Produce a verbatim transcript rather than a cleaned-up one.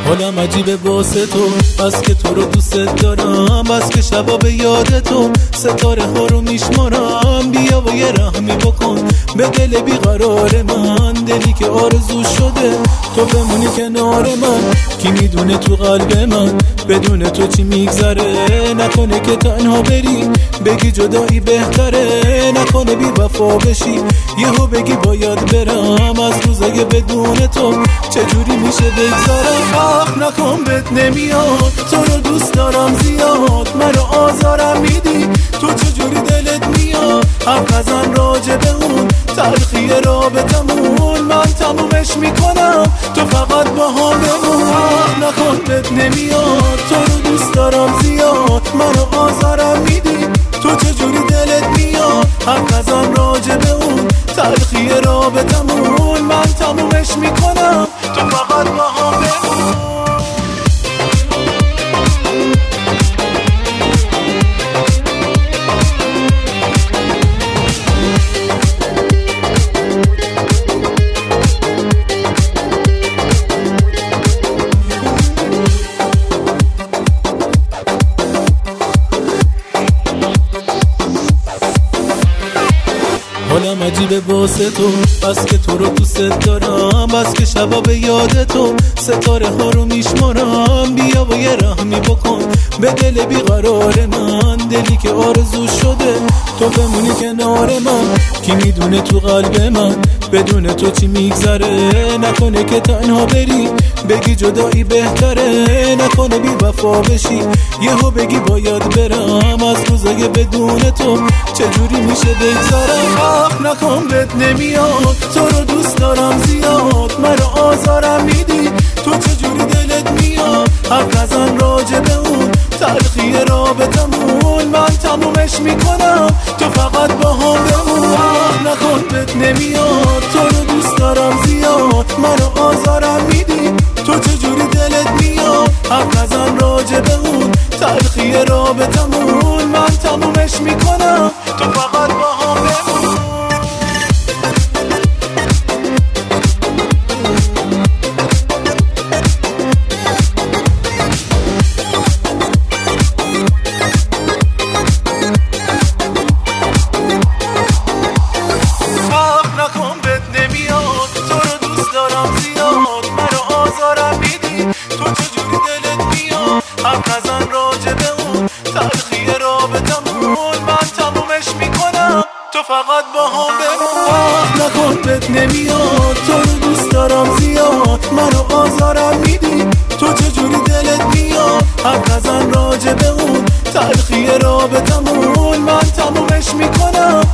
حالم عجیبه واسه تو، بس که تو رو دوست دارم، بس که شبا به یاد تو ستاره ها رو میشمارم. بیا و یه رحمی بکن به دل بیقرار من، دلی که آرزو شده تو بمونی کنار من. کی میدونه تو قلب من بدون تو چی میگذره، نکنه که تنها بری بگی جدایی بهتره، نکنه بی وفا بشی یهو بگی باید برم از روزای بدون تو چجوری میشه بگذارم. آخ نکن بد نمیاد، تو رو دوست دارم زیاد، منو آزارم میدی تو چجوری دلت میاد. حرف نزن راجع به اون تلخی رابطمون، من تمومش میکنم تو فقط با هم بمون. آخ نکن بد نمیاد، تو رو دوست دارم زیاد، منو آزارم میدی تو چجوری دلت میاد. حرف نزن راجع به اون تلخی رابطمون، من تمومش میکنم تو فقط با هم بمون. حالم عجیبه واسه تو، بس که تو رو دوست دارم، بس که شبا به یاد تو ستاره ها رو میشمارم. بیا و یه رحمی بکن به دل بیقرار من، دلی که آرزو شده تو بمونی کنار من. کی میدونه تو قلب من بدون تو چی میگذره، نکنه که تنها بری بگی جدایی بهتره، نکنه بی وفا بشی یهو بگی باید برم از روزای بدون تو چجوری میشه بگذارم. آخ نکن بد نمیاد، تو رو دوست دارم زیاد، منو آزارم میدی تو چجوری دلت میاد. حرف نزن راجع به اون تلخی رابطمون، من تمومش میکنم تو فقط با هم بمون. آخ نکن بد نمیاد، تو رو دوست دارم زیاد، منو آزارم میدی تو چجوری دلت میاد. حرف نزن راجع به اون تلخی رابطمون، من تمومش میکنم تو فقط با هم بمون. حرف نزن راجع به اون تلخی رابطمون، من تمومش میکنم تو فقط با هم بمون. آخ نکن بد نمیاد، تو رو دوست دارم زیاد، منو آزارم میدی تو چجوری دلت میاد. حرف نزن راجع به اون تلخی رابطمون، من تمومش میکنم